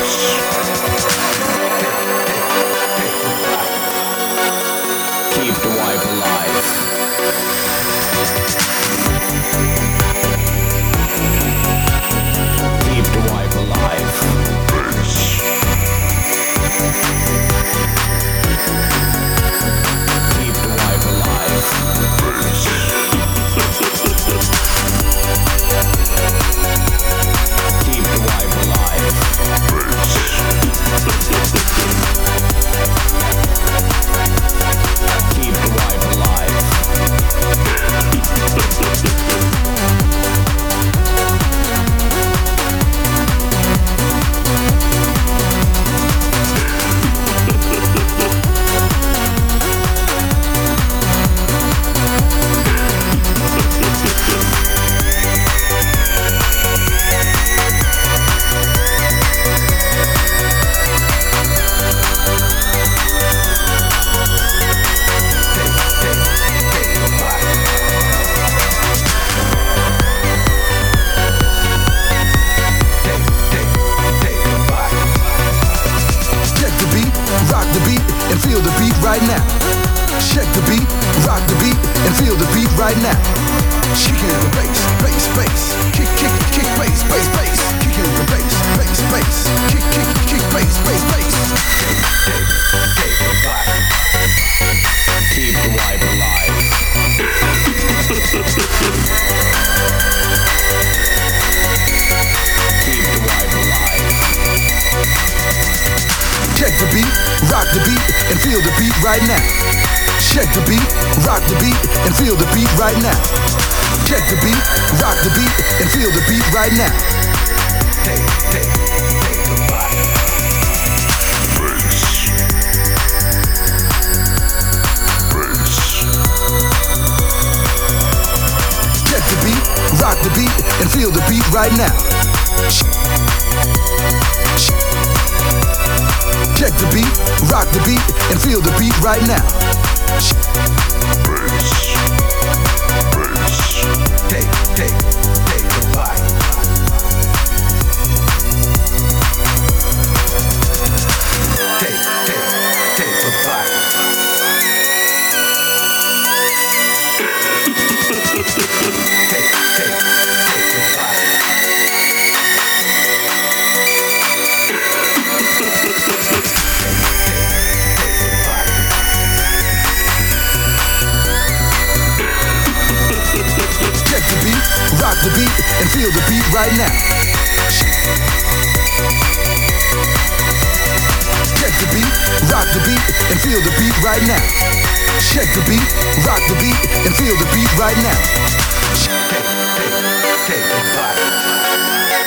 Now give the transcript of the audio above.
Keep the wife alive. Keep the wife alive. Keep the wife alive. Keep the wife alive. Keep the wife alive. And feel the beat right now. Check the beat, rock the beat, and feel the beat right now. Kick in the bass, bass, bass. Kick, kick, kick, bass, bass, bass. Kick in the bass, bass, bass. Kick, kick, kick, bass, bass, bass. Keep the wife alive. Keep the wife alive. Check the beat, rock the beat, and feel the beat right now. Check the beat, rock the beat, and feel the beat right now. Check the beat, rock the beat, and feel the beat right now. Take the body. Check the beat, rock the beat, and feel the beat right now. Check the beat, rock the beat, and feel the beat right now. Take the bite. Take the bite. Rock the beat and feel the beat right now. Check the beat, rock the beat, and feel the beat right now. Check the beat, rock the beat, and feel the beat right now. Take the body.